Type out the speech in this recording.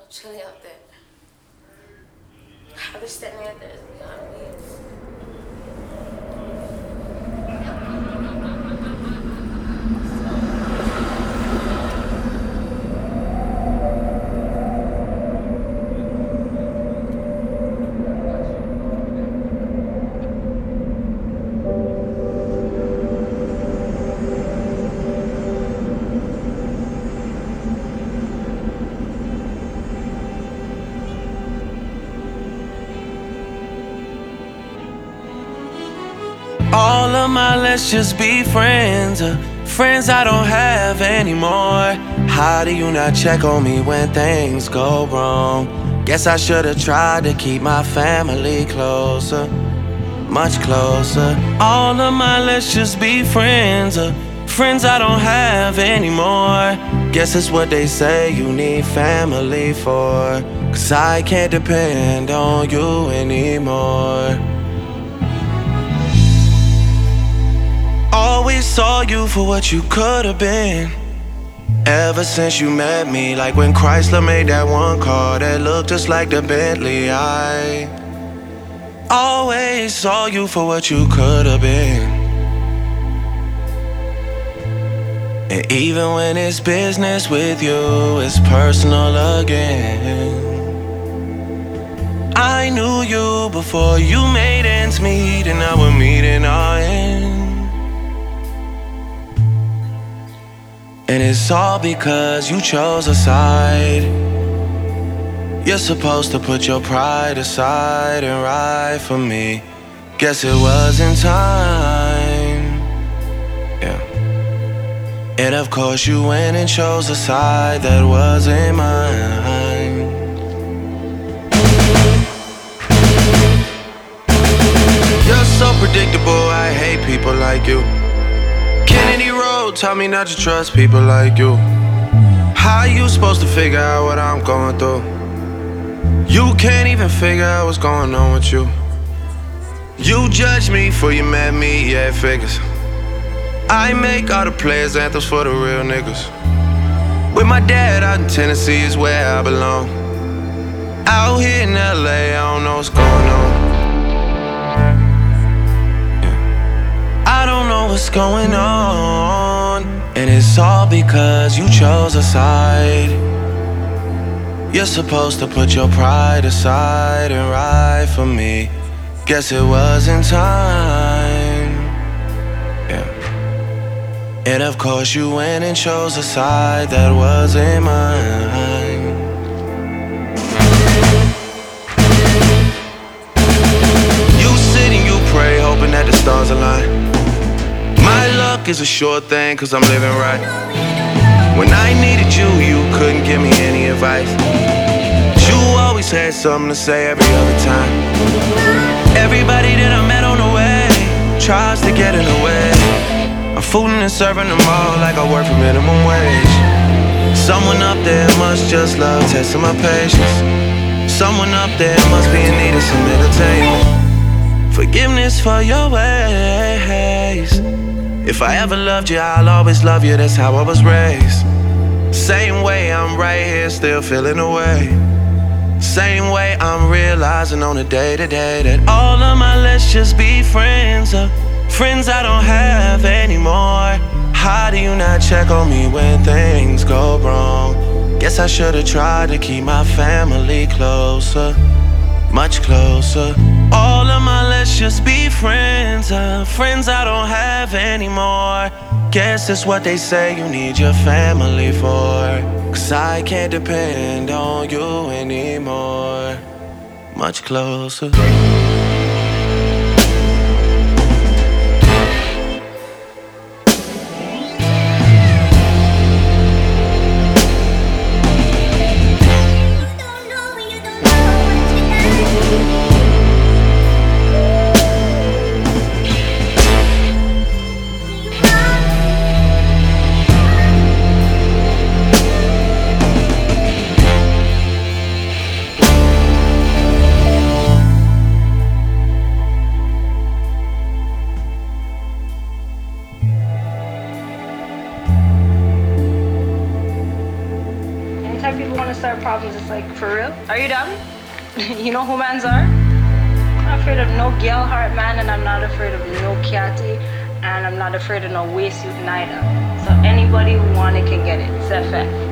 chilly out there. I've been standing out there beyond me. All of my let's just be friends, friends I don't have anymore. How do you not check on me when things go wrong? Guess I should've tried to keep my family closer, much closer. All of my let's just be friends, friends I don't have anymore. Guess it's what they say you need family for, 'cause I can't depend on you anymore. Always saw you for what you could've been. Ever since you met me, like when Chrysler made that one car that looked just like the Bentley. I always saw you for what you could've been. And even when it's business with you, it's personal again. I knew you before you made ends meet, and now we're meeting our end. And it's all because you chose a side. You're supposed to put your pride aside and ride for me. Guess it wasn't time. Yeah. And of course you went and chose a side that wasn't mine. You're so predictable, I hate people like you. Kennedy Road taught me not to trust people like you. How you supposed to figure out what I'm going through? You can't even figure out what's going on with you. You judge me before you met me, yeah, it figures. I make all the players anthems for the real niggas. With my dad out in Tennessee is where I belong. Out here in LA, I don't know what's going on. I don't know what's going on, and it's all because you chose a side. You're supposed to put your pride aside and ride for me. Guess it wasn't time. Yeah. And of course you went and chose a side that wasn't mine. You sit and you pray, hoping that the stars align. My luck is a sure thing, 'cause I'm living right. When I needed you, you couldn't give me any advice. You always had something to say every other time. Everybody that I met on the way tries to get in the way. I'm fooling and serving them all like I work for minimum wage. Someone up there must just love testing my patience. Someone up there must be in need of some entertainment. Forgiveness for your ways. If I ever loved you, I'll always love you, that's how I was raised. Same way I'm right here still feeling away. Same way I'm realizing on a day-to-day that all of my let's just be friends, friends I don't have anymore. How do you not check on me when things go wrong? Guess I should've tried to keep my family closer, much closer. All of my let's just be friends, friends I don't have anymore. Guess it's what they say you need your family for, 'cause I can't depend on you anymore, much closer. anytime people want to start problems, it's like, for real? Are you dumb? You know who mans are? I'm not afraid of no girl heart man, and I'm not afraid of no catty, and I'm not afraid of no waist suit neither. So anybody who want it can get it. It's a fact.